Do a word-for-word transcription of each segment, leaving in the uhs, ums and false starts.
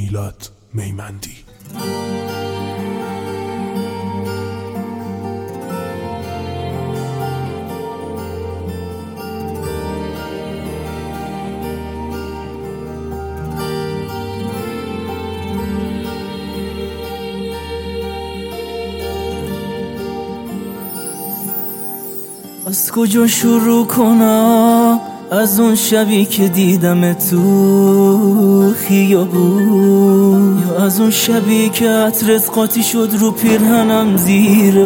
میلاد میمندی. از کجا شروع کنم؟ از اون شبی که دیدم تو خیابون، یا از اون شبی که عطرت قاطی شد رو پیرهنم زیر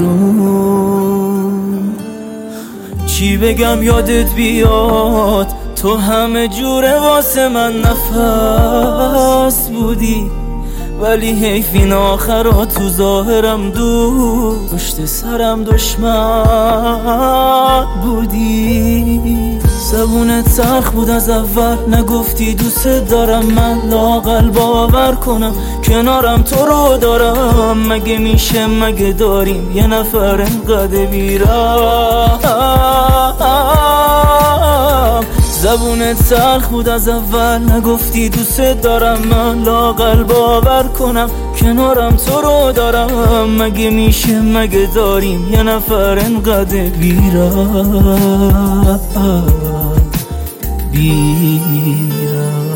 بارون. چی بگم یادت بیاد؟ تو همه جوره واسه من نفس بودی، ولی حیف این آخرات تو ظاهرم دور پشت سرم دشمن بودی. زبونت سرخ بود از اول، نگفتی دوست دارم، من لااقل باور کنم کنارم تو رو دارم. مگه میشه مگه داریم یه نفر انقدر بیرم؟ زبونت سرخ بود از اول، نگفتی دوست دارم، من لااقل باور کنم کنارم تو رو دارم. مگه میشه مگه داریم یه نفر انقدر بیرم بیرم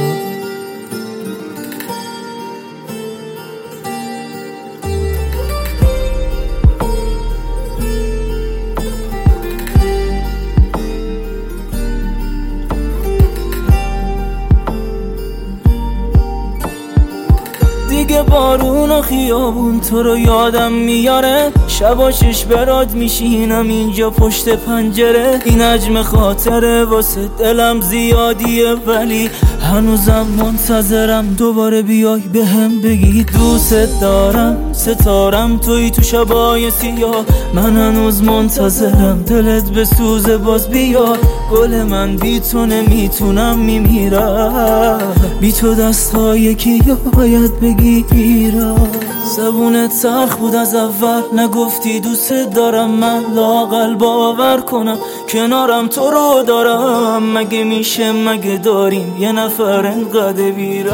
دیگه بارون و خیابون تو رو یادم میاره، شبا شش برات میشینم اینجا پشت پنجره. این حجم خاطره واسه دلم زیادیه، ولی هنوزم منتظرم دوباره بیای بهم بگی دوست دارم. ستارم توی تو شبای سیاه، من هنوز منتظرم دلت بسوزه باز بیا. گل من بی تو نمیتونم میمیرم، بی تو دستای کی باید بگیرم. زبونت سرخ بود از اول، نگفتی دوست دارم، من لااقل باور کنم کنارم تو رو دارم. مگه میشه مگه داریم یه نفر انقدر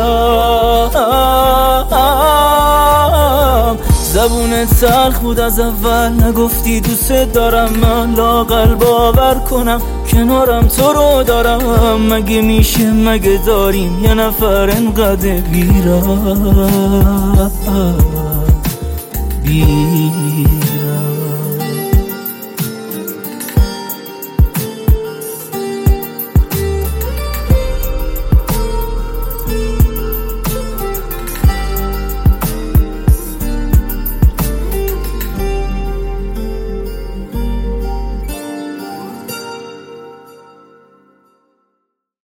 بیرم؟ زبونت سرخ بود از اول، نگفتی دوست دارم، من لااقل باور کنم کنارم تو رو دارم. مگه میشه مگه داریم یه نفر انقدر بیرم بیرم